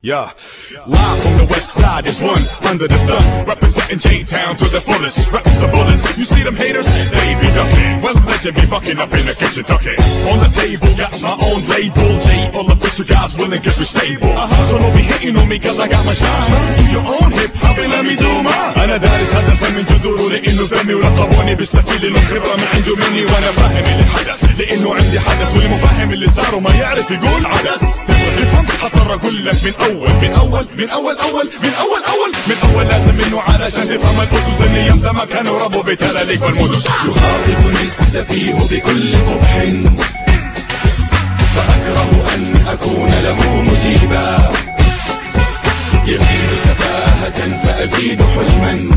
Yeah, live from the west side, there's one under the sun, representing J-Town to the fullest, reppin' some bullets. You see them haters? They be ducking. Well, legend be bucking up in the kitchen tucking. On the table, got my own label. J, all official guys willing, get me stable. So don't be hating on me, cause I got my shine. Do your own hip-hop and let me do mine. أنا دارس هدفا من جذوره لأنه فهمي ولقبوني بالسفيل إنه خبرة من عنده مني وأنا فاهم اللي حدث لأنه عندي حدث والمفهم اللي صار وما يعرف يقول عدس. تفهم حضر أقول لك من أول لازم إنه علشان تفهم الأسس لأن أيام زمان كانوا ربوا بتلاليك والمدس. يخاطبني السفيه بكل قبح فأكره أن أكون له مجيبا يزيد سفاهة فأزيد حلما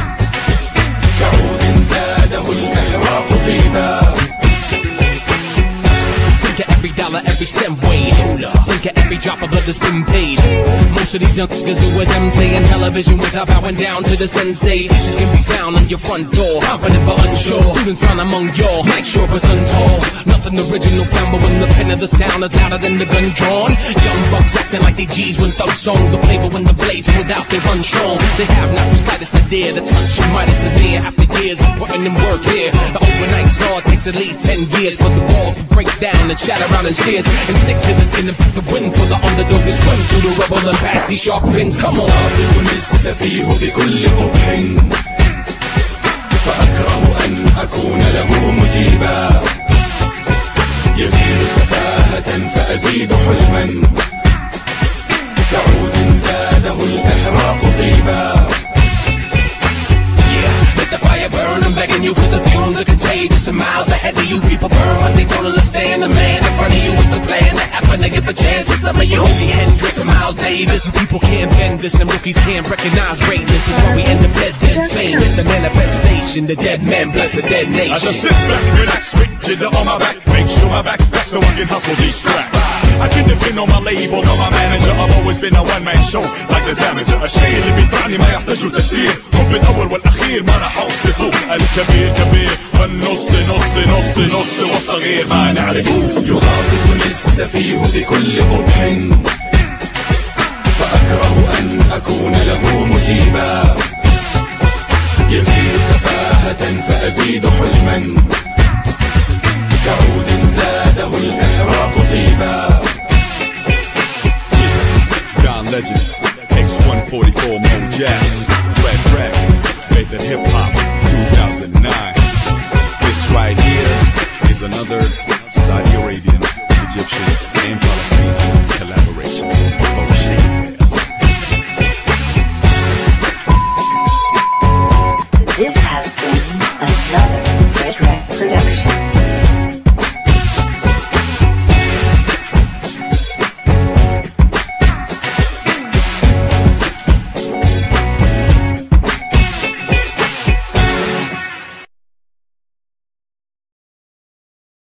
كعود زاده الإحراق طيبا. Think of every dollar, every cent weighed. Think of every drop of blood that's been paid. Most of these young niggas who with them saying television without bowing down to the sensei. Teachers can be found on your front door, confident but unsure. Students found among your night short but sun tall. Nothing original found, but when the pen of the sound is louder than the gun drawn. Young bucks acting like they G's when thug songs are played, but when the blades pulled out, they run strong. They have not the slightest idea the touch of Midas is near. After years of putting in work here, the overnight star takes at least 10 years for the ball to break down and shatter around in cheers and stick to the skin and pick the win for the underdog to swim through the rubble and pass these shark fins. Come on. يخاطبني السفيه بكل قبح فأكره أن أكون له مجيبا يزيد سفاهة فأزيد حلما كعود زاده الإحراق طيبا. Let the fire burn, I'm begging you, cause the fumes are contagious and miles ahead of you people burn, but they don't understand the man in front of you with the plan to happen to give a chance to some of you. Jimi Hendrix and Miles Davis. People can't bend this and rookies can't recognize greatness. Is why we end up dead then famous. The manifestation, the dead man bless a dead nation. I just sit back, relax, switch it on my back, make sure my back's back so I can hustle these tracks. I can depend on my label, on my manager. I've always been a one-man show like the Damager. الشيء اللي بيدفعني ما يحتاجوا تفسير. حب الأول والأخير ما راح أوصفه. الكبير كبير والنص والصغير ما نعرفه. يخاطبني السفيه بكل قبح فأكره أن أكون له مجيبا يزيد سفاهة فأزيد حلما كعود زاده الإحراق طيبا. Don Legend, X144 Mo Jazz, Fred Rec, Method Hip Hop 2009. This right here is another